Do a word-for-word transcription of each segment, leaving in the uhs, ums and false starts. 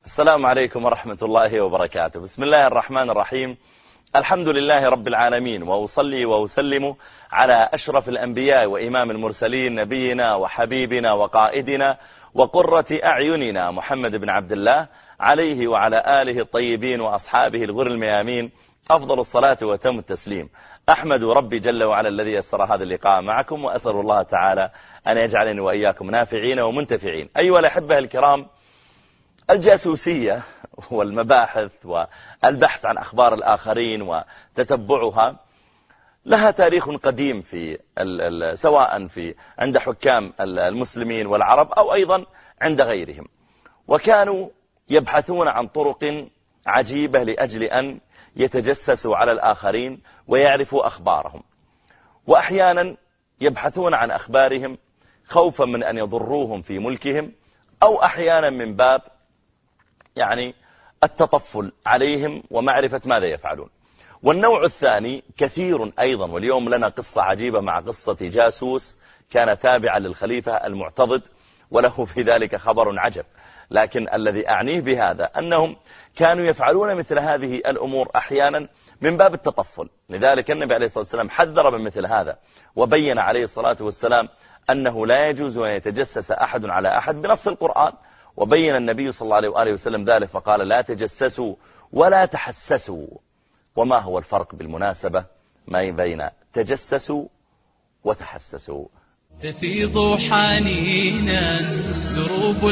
السلام عليكم ورحمة الله وبركاته. بسم الله الرحمن الرحيم. الحمد لله رب العالمين، وأصلي وأسلم على أشرف الأنبياء وإمام المرسلين، نبينا وحبيبنا وقائدنا وقرة أعيننا محمد بن عبد الله، عليه وعلى آله الطيبين وأصحابه الغر الميامين أفضل الصلاة وتم التسليم. أحمد ربي جل وعلا الذي يسر هذا اللقاء معكم، وأسأل الله تعالى أن يجعلني وإياكم نافعين ومنتفعين. أيها الأحبة الكرام، الجاسوسية والمباحث والبحث عن أخبار الآخرين وتتبعها لها تاريخ قديم في سواء في عند حكام المسلمين والعرب أو أيضا عند غيرهم، وكانوا يبحثون عن طرق عجيبة لأجل أن يتجسسوا على الآخرين ويعرفوا أخبارهم، وأحيانا يبحثون عن أخبارهم خوفا من أن يضروهم في ملكهم، أو أحيانا من باب يعني التطفل عليهم ومعرفة ماذا يفعلون. والنوع الثاني كثير أيضا، واليوم لنا قصة عجيبة مع قصة جاسوس كان تابعا للخليفة المعتضد وله في ذلك خبر عجب، لكن الذي أعنيه بهذا أنهم كانوا يفعلون مثل هذه الأمور أحيانا من باب التطفل. لذلك النبي عليه الصلاة والسلام حذر من مثل هذا، وبين عليه الصلاة والسلام أنه لا يجوز أن يتجسس أحد على أحد بنص القرآن، وبين النبي صلى الله عليه وآله وسلم ذلك فقال: لا تجسسوا ولا تحسسوا. وما هو الفرق بالمناسبة ما بين تجسسوا وتحسسوا؟ تفيض حنينا دروب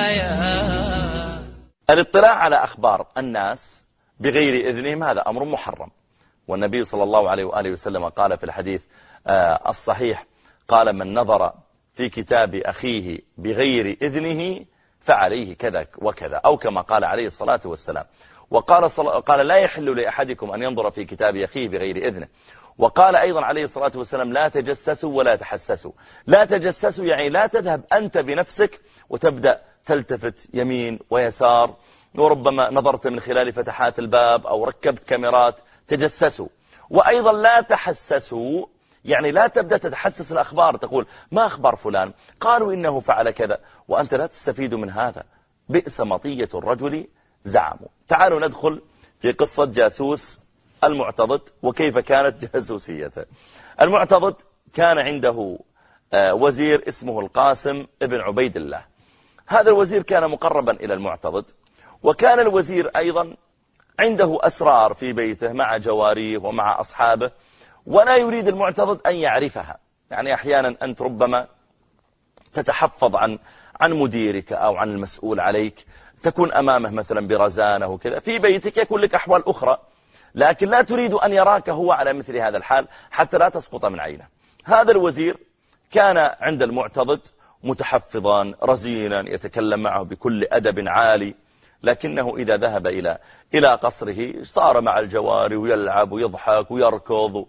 الحياة. الاطلاع على أخبار الناس بغير إذنهم هذا أمر محرم، والنبي صلى الله عليه وآله وسلم قال في الحديث الصحيح، قال: من نظر في كتاب أخيه بغير إذنه فعليه كذا وكذا، أو كما قال عليه الصلاة والسلام. وقال قال: لا يحل لأحدكم أن ينظر في كتاب أخيه بغير إذنه. وقال أيضا عليه الصلاة والسلام: لا تجسسوا ولا تحسسوا. لا تجسسوا يعني لا تذهب أنت بنفسك وتبدأ تلتفت يمين ويسار، وربما نظرت من خلال فتحات الباب أو ركبت كاميرات، تجسسوا. وأيضا لا تحسسوا يعني لا تبدأ تتحسس الأخبار، تقول: ما أخبار فلان؟ قالوا إنه فعل كذا، وأنت لا تستفيد من هذا. بئس مطية الرجل زعموا. تعالوا ندخل في قصة جاسوس المعتضد وكيف كانت جاسوسيته. المعتضد كان عنده وزير اسمه القاسم ابن عبيد الله. هذا الوزير كان مقربا إلى المعتضد، وكان الوزير أيضا عنده أسرار في بيته مع جواريه ومع أصحابه، ولا يريد المعتضد أن يعرفها. يعني أحيانا أنت ربما تتحفظ عن عن مديرك أو عن المسؤول عليك، تكون أمامه مثلا برزانة وكذا، في بيتك يكون لك أحوال أخرى، لكن لا تريد أن يراك هو على مثل هذا الحال حتى لا تسقط من عينه. هذا الوزير كان عند المعتضد متحفظا رزينا، يتكلم معه بكل أدب عالي، لكنه إذا ذهب إلى إلى قصره صار مع الجواري ويلعب ويضحك ويركض.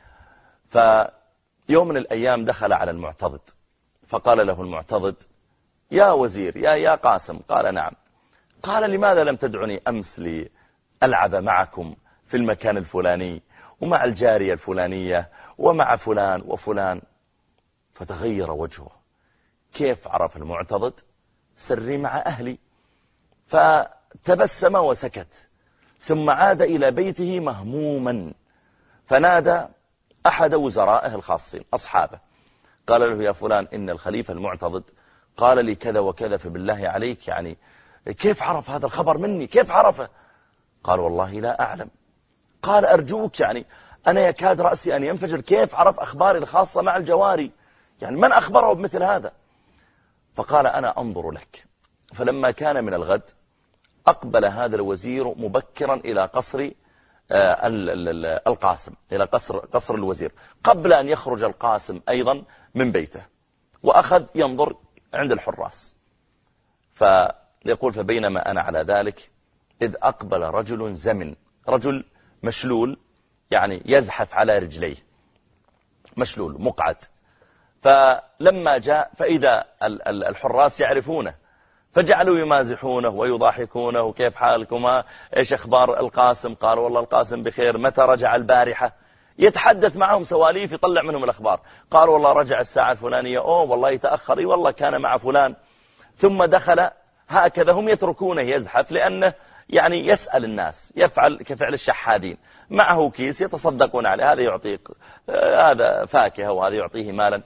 فيوم من الأيام دخل على المعتضد فقال له المعتضد: يا وزير، يا يا قاسم. قال: نعم. قال: لماذا لم تدعني أمس لألعب معكم في المكان الفلاني ومع الجارية الفلانية ومع فلان وفلان؟ فتغير وجهه. كيف عرف المعتضد سري مع أهلي؟ فتبسم وسكت، ثم عاد إلى بيته مهموما، فنادى أحد وزرائه الخاصين أصحابه، قال له: يا فلان، إن الخليفة المعتضد قال لي كذا وكذا، فبالله عليك يعني كيف عرف هذا الخبر مني؟ كيف عرفه؟ قال: والله لا أعلم. قال: أرجوك، يعني أنا يكاد رأسي أن ينفجر، كيف عرف أخباري الخاصة مع الجواري؟ يعني من أخبره بمثل هذا؟ فقال: أنا أنظر لك. فلما كان من الغد أقبل هذا الوزير مبكرا إلى قصر القاسم، إلى قصر قصر الوزير، قبل أن يخرج القاسم أيضا من بيته، وأخذ ينظر عند الحراس. فيقول: فبينما أنا على ذلك إذ أقبل رجل زمن، رجل مشلول، يعني يزحف على رجليه، مشلول مقعد. فلما جاء فإذا الحراس يعرفونه، فجعلوا يمازحونه ويضاحكونه: كيف حالكما؟ إيش أخبار القاسم؟ قال: والله القاسم بخير. متى رجع البارحة؟ يتحدث معهم سواليف، يطلع منهم الأخبار. قالوا: والله رجع الساعة الفلانية. أوه والله يتأخر. والله كان مع فلان. ثم دخل هكذا هم يتركونه يزحف، لأنه يعني يسأل الناس، يفعل كفعل الشحادين، معه كيس يتصدقون عليه، هذا يعطيه هذا فاكهة وهذا يعطيه مالا.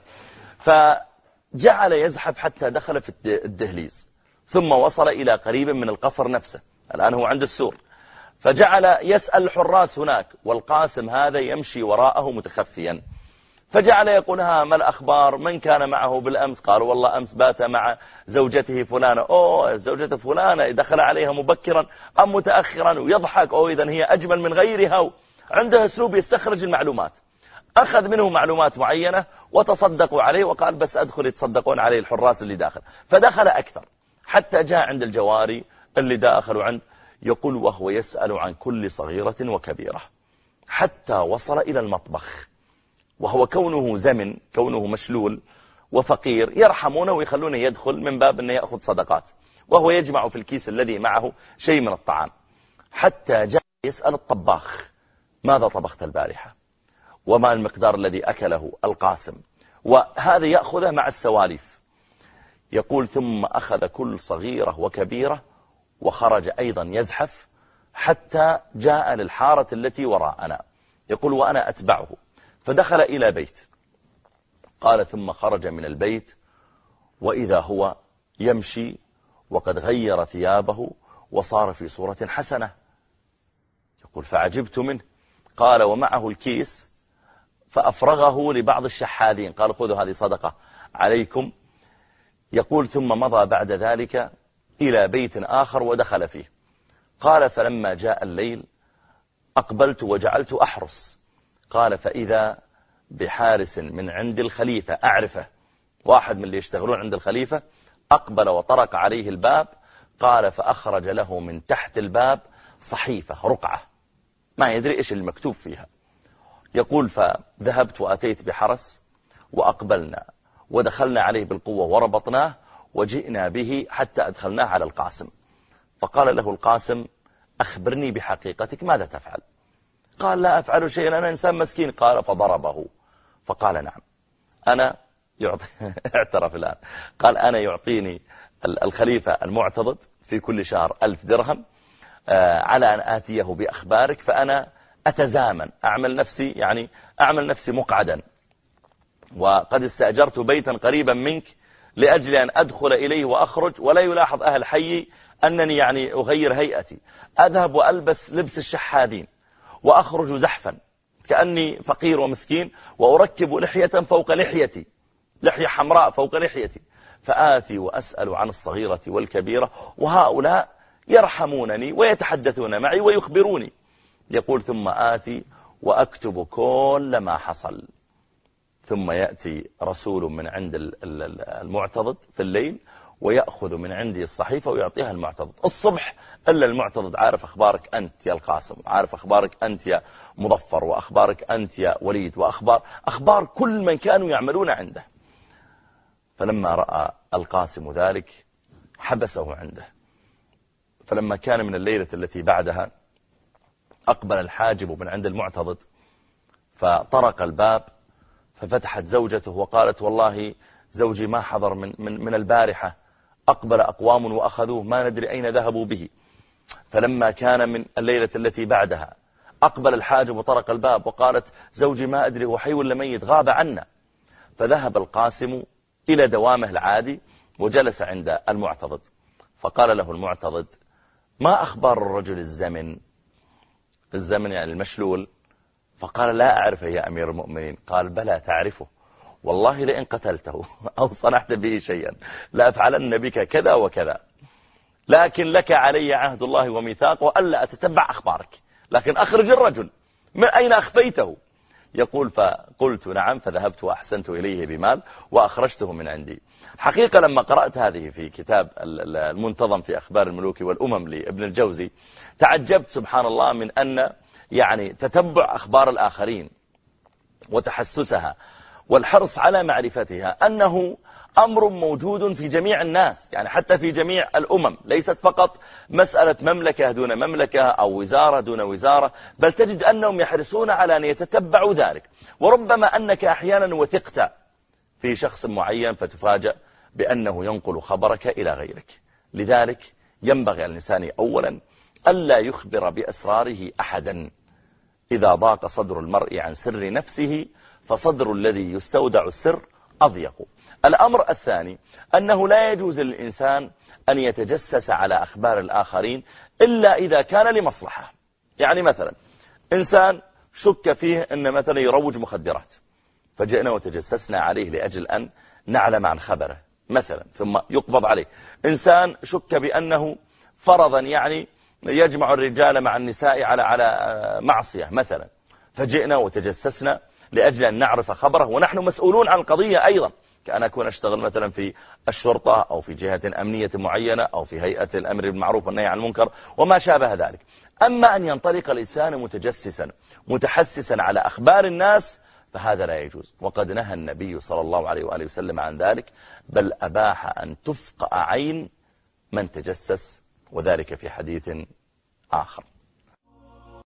فجعل يزحف حتى دخل في الدهليز، ثم وصل إلى قريب من القصر نفسه، الآن هو عند السور، فجعل يسأل الحراس هناك، والقاسم هذا يمشي وراءه متخفيا، فجعل يقول: ها ما الأخبار؟ من كان معه بالأمس؟ قالوا: والله أمس بات مع زوجته فلانة. أوه، زوجته فلانة دخل عليها مبكرا أم متأخرا؟ ويضحك: أوه، إذن هي أجمل من غيرها. عنده أسلوب يستخرج المعلومات. أخذ منه معلومات معينة وتصدقوا عليه، وقال: بس أدخل يتصدقون عليه الحراس اللي داخل. فدخل أكثر حتى جاء عند الجواري اللي داخلوا عند، يقول وهو يسأل عن كل صغيرة وكبيرة حتى وصل إلى المطبخ، وهو كونه زمن، كونه مشلول وفقير، يرحمونه ويخلونه يدخل من باب أنه يأخذ صدقات، وهو يجمع في الكيس الذي معه شيء من الطعام، حتى جاء يسأل الطباخ: ماذا طبخت البارحة؟ وما المقدار الذي أكله القاسم؟ وهذا يأخذه مع السواليف. يقول: ثم أخذ كل صغيرة وكبيرة وخرج أيضا يزحف حتى جاء للحارة التي وراءنا. يقول: وأنا أتبعه، فدخل إلى بيت. قال: ثم خرج من البيت وإذا هو يمشي وقد غير ثيابه وصار في صورة حسنة. يقول: فعجبت منه. قال: ومعه الكيس فأفرغه لبعض الشحاذين، قال: خذوا هذه صدقة عليكم. يقول: ثم مضى بعد ذلك إلى بيت آخر ودخل فيه. قال: فلما جاء الليل أقبلت وجعلت أحرس. قال: فإذا بحارس من عند الخليفة أعرفه، واحد من اللي يشتغلون عند الخليفة، أقبل وطرق عليه الباب. قال: فأخرج له من تحت الباب صحيفة رقعة ما يدري إيش المكتوب فيها. يقول: فذهبت وأتيت بحرس وأقبلنا ودخلنا عليه بالقوة وربطناه وجئنا به حتى أدخلناه على القاسم. فقال له القاسم: أخبرني بحقيقتك، ماذا تفعل؟ قال: لا أفعل شيئا، أنا إنسان مسكين. قال: فضربه. فقال: نعم أنا يعطي اعترف الآن. قال: أنا يعطيني الخليفة المعتضد في كل شهر ألف درهم على أن آتيه بأخبارك، فأنا أتزامن، أعمل نفسي يعني أعمل نفسي مقعدا، وقد استأجرت بيتا قريبا منك لأجل أن أدخل إليه وأخرج ولا يلاحظ أهل حي أنني يعني أغير هيئتي، أذهب وألبس لبس الشحاذين وأخرج زحفا كأني فقير ومسكين، وأركب لحية فوق لحيتي، لحية حمراء فوق لحيتي، فآتي وأسأل عن الصغيرة والكبيرة، وهؤلاء يرحمونني ويتحدثون معي ويخبروني. يقول: ثم آتي وأكتب كل ما حصل، ثم يأتي رسول من عند المعتضد في الليل ويأخذ من عندي الصحيفة ويعطيها المعتضد. الصبح إلا المعتضد عارف أخبارك أنت يا القاسم، عارف أخبارك أنت يا مظفر، وأخبارك أنت يا وليد، وأخبار أخبار كل من كانوا يعملون عنده. فلما رأى القاسم ذلك حبسه عنده. فلما كان من الليلة التي بعدها أقبل الحاجب من عند المعتضد، فطرق الباب، ففتحت زوجته وقالت: والله زوجي ما حضر من, من, من البارحة، أقبل أقوام وأخذوه ما ندري أين ذهبوا به. فلما كان من الليلة التي بعدها أقبل الحاجب وطرق الباب وقالت: زوجي ما أدري هو حي ولا ميت، غاب عنا. فذهب القاسم إلى دوامه العادي وجلس عند المعتضد، فقال له المعتضد: ما أخبار الرجل الزمن؟ الزمن يعني المشلول. فقال: لا أعرفه يا أمير المؤمنين. قال: بلى تعرفه، والله لئن قتلته أو صنعت به شيئا لأفعلن بك كذا وكذا، لكن لك علي عهد الله وميثاقه ألا أتتبع أخبارك، لكن أخرج الرجل، من أين أخفيته؟ يقول: فقلت نعم، فذهبت وأحسنت إليه بمال وأخرجته من عندي. حقيقة لما قرأت هذه في كتاب المنتظم في أخبار الملوك والأمم لابن الجوزي تعجبت سبحان الله من أن يعني تتبع أخبار الآخرين وتحسسها والحرص على معرفتها أنه أمر موجود في جميع الناس، يعني حتى في جميع الأمم، ليست فقط مسألة مملكة دون مملكة أو وزارة دون وزارة، بل تجد أنهم يحرصون على أن يتتبعوا ذلك. وربما أنك أحيانا وثقت في شخص معين فتفاجأ بأنه ينقل خبرك إلى غيرك. لذلك ينبغي الإنسان أولا ألا يخبر بأسراره أحدا. إذا ضاق صدر المرء عن سر نفسه فصدر الذي يستودع السر أضيق. الأمر الثاني أنه لا يجوز للإنسان أن يتجسس على أخبار الآخرين إلا إذا كان لمصلحة. يعني مثلا إنسان شك فيه أن مثلا يروج مخدرات، فجئنا وتجسسنا عليه لأجل أن نعلم عن خبره مثلا ثم يقبض عليه. إنسان شك بأنه فرضا يعني يجمع الرجال مع النساء على على معصية مثلا، فجئنا وتجسسنا لأجل أن نعرف خبره، ونحن مسؤولون عن القضية أيضا، كأن أكون أشتغل مثلا في الشرطة أو في جهة أمنية معينة أو في هيئة الأمر بالمعروف والنهي عن المنكر وما شابه ذلك. أما أن ينطلق الإنسان متجسسا متحسسا على أخبار الناس فهذا لا يجوز، وقد نهى النبي صلى الله عليه وآله وسلم عن ذلك، بل أباح أن تفقأ عين من تجسس، وذلك في حديث آخر.